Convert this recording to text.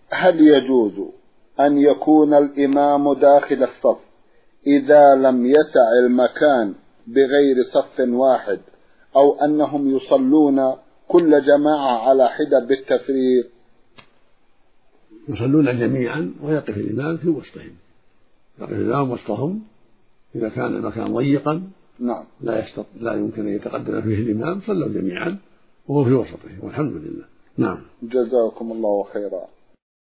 هل يجوز أن يكون الإمام داخل الصف إذا لم يسع المكان بغير صف واحد، أو أنهم يصلون كل جماعة على حدة بالتفريق؟ يصلون جميعا ويقف الإمام في وسطهم، يقف الإمام وسطهم إذا كان المكان ضيقا نعم لا يمكن أن يتقدم فيه الإمام، صلوا جميعا وهو في وسطهم والحمد لله. نعم. جزاكم الله خيرا.